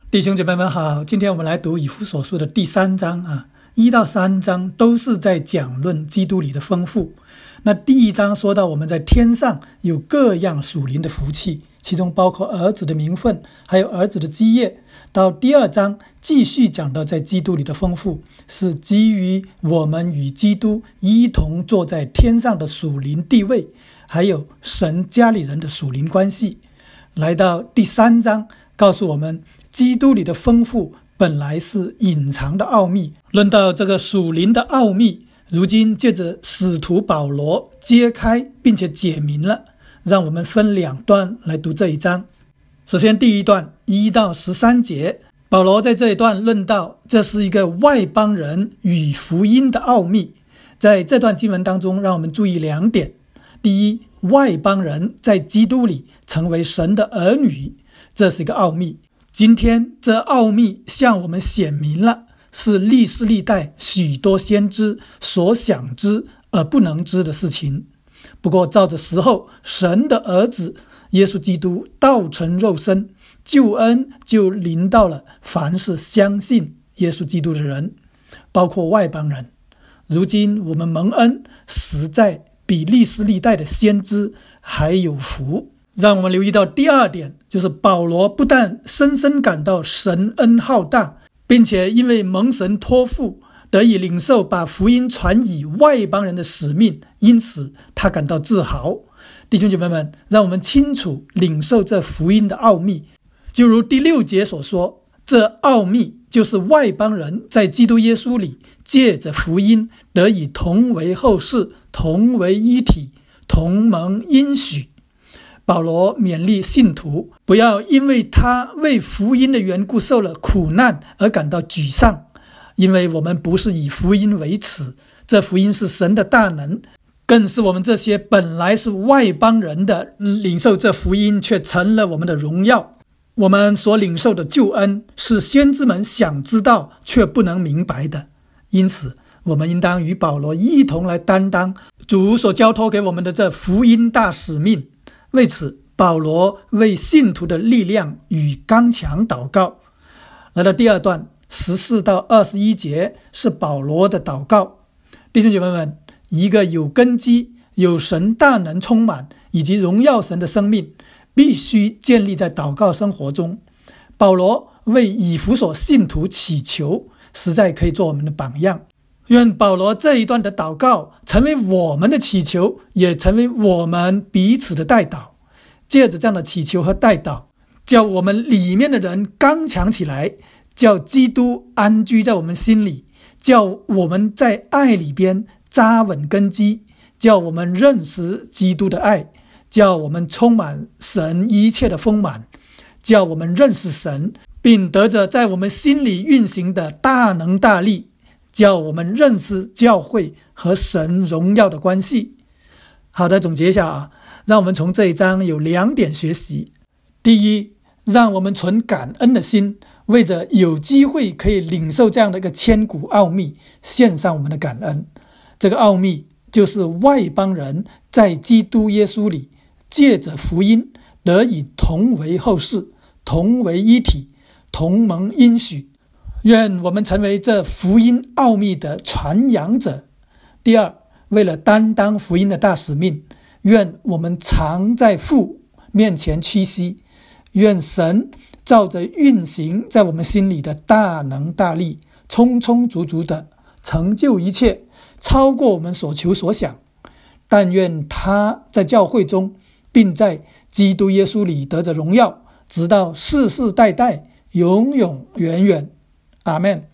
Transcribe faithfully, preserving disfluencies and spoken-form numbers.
弟兄姐妹们好，今天我们来读以弗所书的第三章啊，一到三章都是在讲论基督里的丰富。那第一章说到我们在天上有各样属灵的福气，其中包括儿子的名分，还有儿子的基业。到第二章继续讲到在基督里的丰富，是基于我们与基督一同坐在天上的属灵地位，还有神家里人的属灵关系。来到第三章告诉我们基督里的丰富本来是隐藏的奥秘。论到这个属灵的奥秘，如今借着使徒保罗揭开并且解明了，让我们分两段来读这一章。首先第一段一到十三节，保罗在这一段论到这是一个外邦人与福音的奥秘。在这段经文当中，让我们注意两点。第一，外邦人在基督里成为神的儿女，这是一个奥秘。今天这奥秘向我们显明了，是历世历代许多先知所想知而不能知的事情。不过照着时候，神的儿子耶稣基督道成肉身，救恩就临到了凡是相信耶稣基督的人，包括外邦人。如今我们蒙恩，实在比历世历代的先知还有福。让我们留意到第二点，就是保罗不但深深感到神恩浩大，并且因为蒙神托付得以领受把福音传以外邦人的使命，因此他感到自豪。弟兄姐妹们，让我们清楚领受这福音的奥秘。就如第六节所说，这奥秘就是外邦人在基督耶稣里借着福音得以同为后世，同为一体，同蒙应许。保罗勉励信徒不要因为他为福音的缘故受了苦难而感到沮丧，因为我们不是以福音为耻，这福音是神的大能，更是我们这些本来是外邦人的领受这福音却成了我们的荣耀。我们所领受的救恩是先知们想知道却不能明白的，因此我们应当与保罗一同来担当主所交托给我们的这福音大使命。为此，保罗为信徒的力量与刚强祷告。来到第二段十四到二十一节是保罗的祷告。弟兄姐妹们，一个有根基、有神大能充满以及荣耀神的生命，必须建立在祷告生活中。保罗为以弗所信徒祈求，实在可以做我们的榜样。愿保罗这一段的祷告成为我们的祈求，也成为我们彼此的代祷。借着这样的祈求和代祷，叫我们里面的人刚强起来，叫基督安居在我们心里，叫我们在爱里边扎稳根基，叫我们认识基督的爱，叫我们充满神一切的丰满，叫我们认识神，并得着在我们心里运行的大能大力，叫我们认识教会和神荣耀的关系。好的，总结一下啊，让我们从这一章有两点学习。第一，让我们存感恩的心，为着有机会可以领受这样的一个千古奥秘，献上我们的感恩。这个奥秘就是外邦人在基督耶稣里借着福音得以同为后世，同为一体，同蒙应许。愿我们成为这福音奥秘的传扬者。第二，为了担当福音的大使命，愿我们常在父面前屈膝，愿神照着运行在我们心里的大能大力，充充足足的成就一切，超过我们所求所想。但愿他在教会中，并在基督耶稣里得着荣耀，直到世世代代，永永远远。阿们。